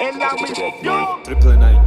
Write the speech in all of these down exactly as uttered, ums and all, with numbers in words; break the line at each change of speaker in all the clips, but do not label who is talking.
es la misión.
Triple Nine.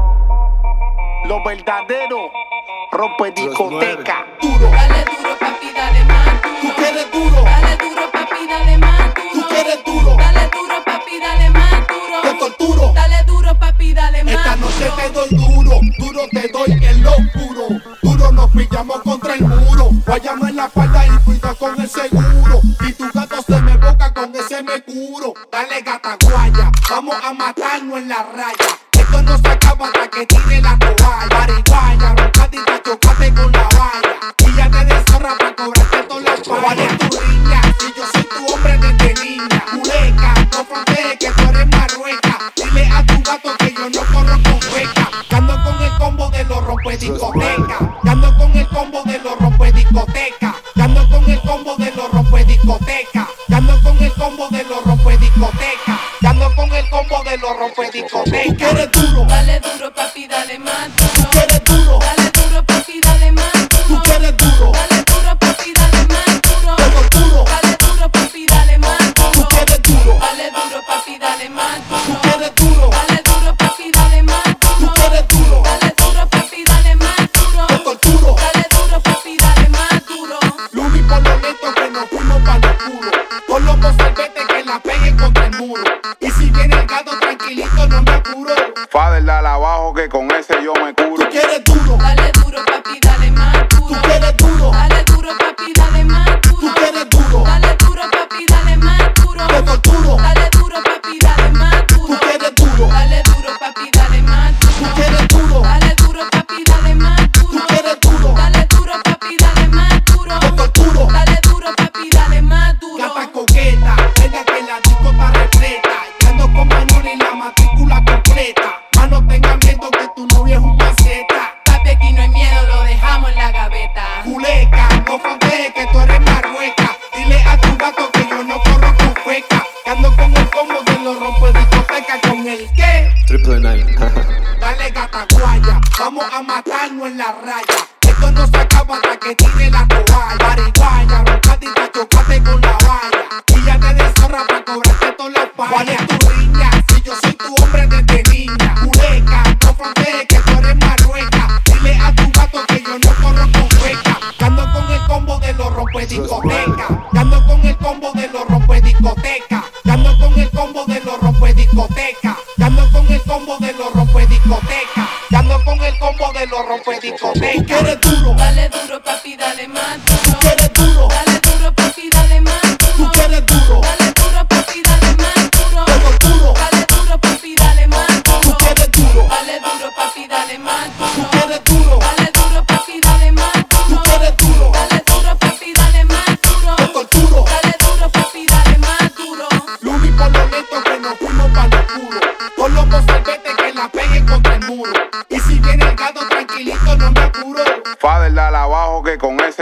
Lo verdadero rompe discoteca.
Duro. Dale duro, papi, dale más duro.
Tú quieres duro.
Dale duro, papi, dale más duro.
Tú quieres duro.
Dale duro, papi, dale más duro.
Te torturo.
Dale duro, papi, dale más
Esta
duro.
noche te doy duro, duro te doy en lo oscuro. Duro nos pillamos contra el muro. Guayamos en la falda y cuida con el seguro. Y tu gato se me boca con ese me curo. Dale gata guaya, vamos a matarnos en la raya. Esto no se acaba hasta que tire la toalla. Pariguaya, roncadita, chocate con la valla. Y ya te deshorra pa' cobrarte todas las fallas. ¿Cuál es tu riña? Si yo soy tu hombre desde niña. Culeca, no frontees que tú eres marrueca. Dile a tu gato que yo no corro con hueca. Ando con el combo de los rompediscoteca. Ando con el combo de los rompediscoteca. Ando con el combo de los rompediscoteca. Ando con el combo de los rompediscoteca. Ando con el combo de los rompediscoteca. Tú quieres duro.
Dale duro, papi, dale más duro.
Tú quieres duro.
Dale duro, papi, dale más duro.
Tú quieres duro.
Dale duro, papi, dale más duro.
Te torturo.
Dale duro, papi, dale más
Tú
duro.
quieres duro.
Dale duro, papi, dale más
Tú
duro.
quieres duro.
Dale duro, papi, dale más
Tú
duro.
quieres duro.
Dale duro, papi, dale más duro.
Te torturo.
Dale duro, papi, dale más duro.
Lumi por lo lento que nos fuimos para lo oscuro. Con los mozalbetes que la peguen contra el muro. Y si viene el gato tranquilito no me apuro.
Fader, dale abajo que con ese yo me
Tú
curo.
quieres duro.
Dale duro, papi, dale más
Tú
duro.
quieres duro.
Dale duro, papi, dale más
Tú
duro.
quieres duro.
Dale duro, papi, dale más duro.
Te torturo.
Dale duro, papi, dale más
Tú
duro.
quieres duro.
Dale duro, papi, dale más
Tú
duro.
quieres duro.
Dale duro, papi, dale más
Tú
duro.
quieres duro.
Dale duro, papi, dale más duro.
Te torturo.
Dale duro, papi, dale más duro.
Gata coqueta, venga que la disco está repleta. Y ando con Manuel y la matrícula completa. Mano, tenga miedo que tu novia es un maceta.
Papi, aquí no hay miedo, lo dejamos en la gaveta.
Culeca, no frontees que tú eres marrueca. Dile a tu gato que yo no corro con feca. Que ando con el combo de los rompediscoteca. ¿Con el qué?
Triple Nine.
Dale gata guaya, vamos a matarnos en la raya. Esto no se acaba hasta que tire la toalla. Pariguaya, roncadita, chocate con la valla. Y ya te deshorra pa' cobrarte todas las fallas. ¿Cuál es tu riña? Si yo soy tu hombre desde niña. Culeca, no frontees que tú eres marrueca. Dile a tu gato que yo no corro con hueca. Ando con el combo de los rompediscoteca. Ando con el combo de los rompediscoteca. Ando con el combo de los rompediscoteca. Ando con el combo de los rompediscoteca. Ando con el combo de los rompediscoteca. Tú quieres duro.
Dale duro, papi, dale más
Tú
duro.
quieres duro.
Dale duro, papi, dale más
Tú
duro.
quieres duro.
Dale duro, papi, dale más duro.
Te torturo.
Dale duro, papi, dale más
Tú
duro.
quieres duro.
Dale duro, papi, dale más
Tú
duro.
quieres duro.
Dale duro, papi, dale más
Tú
duro.
quieres duro.
Dale duro, papi, dale más duro.
Te torturo.
Dale duro, papi, dale más duro.
Lumi por lo lento que nos fuimos para lo oscuro. Con los mozalbetes que la peguen contra el muro. Y si viene el gato tranquilito no me apuro.
Fader, dale abajo que con ese